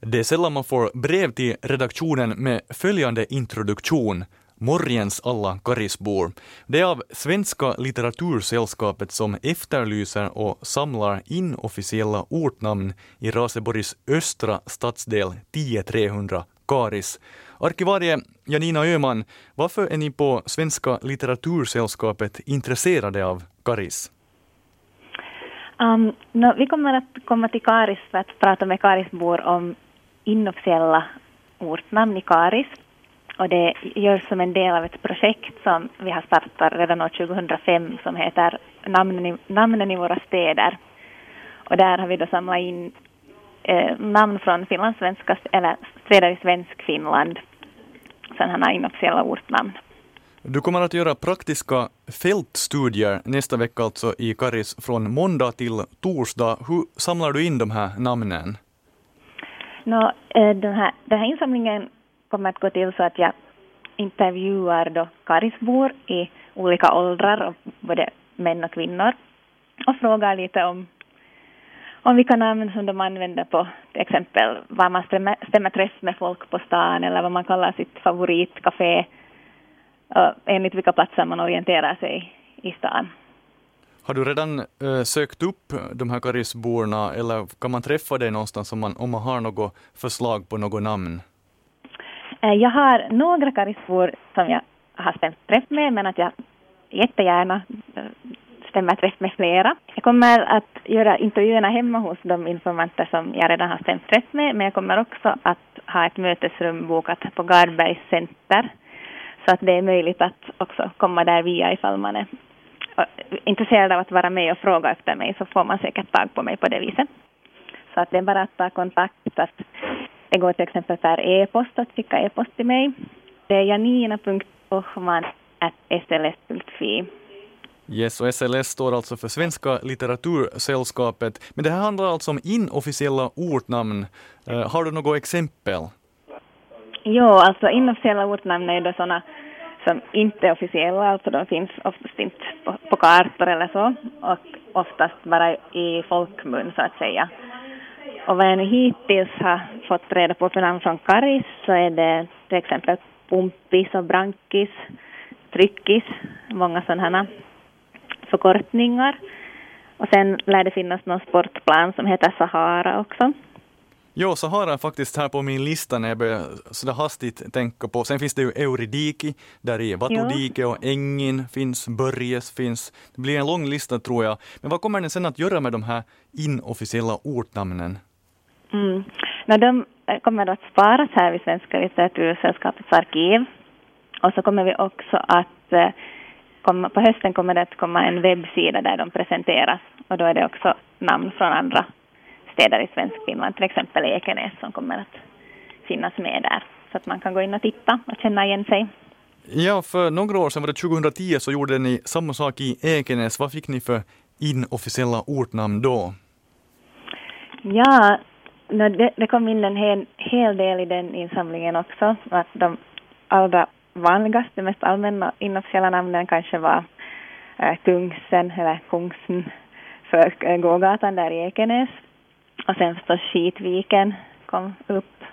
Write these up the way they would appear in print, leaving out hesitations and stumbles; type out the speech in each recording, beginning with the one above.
Det är sällan man får brev till redaktionen med följande introduktion. Morgens alla Karisbor. Det är av Svenska litteratursällskapet som efterlyser och samlar inofficiella ortnamn i Raseborgs östra stadsdel 10300 Karis. Arkivarie Janina Öhman, varför är ni på Svenska litteratursällskapet intresserade av Karis? Vi kommer att komma till Karis för att prata med Karisbor om inofficiella ortnamn i Karis. Och det görs som en del av ett projekt som vi har startat redan år 2005 som heter Namnen i våra städer. Och där har vi då samlat in namn från finlandssvenska eller städer i svensk Finland. Sen har inofficiella ortnamn. Du kommer att göra praktiska fältstudier nästa vecka alltså i Karis från måndag till torsdag. Hur samlar du in de här namnen? Den här insamlingen kommer att gå till så att jag intervjuar då Karisbor i olika åldrar, både män och kvinnor, och frågar lite om vilka namn som de använder på till exempel var man stämmer träff med folk på stan eller vad man kallar sitt favoritcafé, enligt vilka platser man orienterar sig i stan. Har du redan sökt upp de här Karisborna eller kan man träffa dig någonstans om man har något förslag på något namn? Jag har några Karisbor som jag har stämt träff med, men att jag jättegärna stämmer träff med flera. Jag kommer att göra intervjuerna hemma hos de informanter som jag redan har stämt träff med, men jag kommer också att ha ett mötesrum bokat på Gardbergs center, så att det är möjligt att också komma där via ifall man är intresserad av att vara med och fråga efter mig, så får man säkert tag på mig på det viset. Så att det är bara att ta kontakt. Att det går till exempel per e-post att skicka e-post till mig. Det är janina.ohman@sls.fi. Yes, och SLS står alltså för Svenska litteratursällskapet. Men det här handlar alltså om inofficiella ortnamn. Har du något exempel? Jo, alltså inofficiella ortnamn är då sådana som inte är officiella, alltså de finns oftast inte på kartor eller så, och oftast bara i folkmun så att säga. Och vad jag nu hittills har fått reda på för namn från Karis så är det till exempel Pumpis och Brankis, Tryckis, många sådana förkortningar. Och sen lär det finnas någon sportplan som heter Sahara också. Jo, Sahara är faktiskt här på min lista när jag börjar sådär hastigt tänka på. Sen finns det ju Euridiki, där i Vatudike och Engin finns, Börjes finns. Det blir en lång lista tror jag. Men vad kommer den sen att göra med de här inofficiella ortnamnen? De kommer att sparas här vid Svenska litteratursällskapets arkiv. Och så kommer vi också att på hösten kommer det att komma en webbsida där de presenteras. Och då är det också namn från andra städer i svensk Finland, till exempel Ekenäs, som kommer att finnas med där. Så att man kan gå in och titta och känna igen sig. Ja, för några år sedan, var det 2010, så gjorde ni samma sak i Ekenäs. Vad fick ni för inofficiella ortnamn då? Ja, det kom in en hel del i den insamlingen också. Att de allra vanligaste, mest allmänna inofficiella namnen kanske var Kungsen eller Kungsen för gågatan där i Ekenäs. Och sen förstås Skitviken kom upp.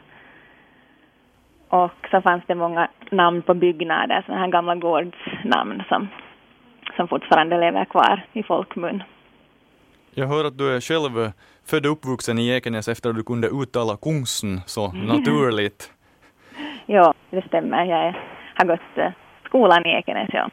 Och så fanns det många namn på byggnader, sådana här gamla gårdsnamn som fortfarande lever kvar i folkmun. Jag hör att du är själv född och uppvuxen i Ekenäs efter att du kunde uttala Kungsen så naturligt. Ja, det stämmer. Jag har gått skolan i Ekenäs, ja.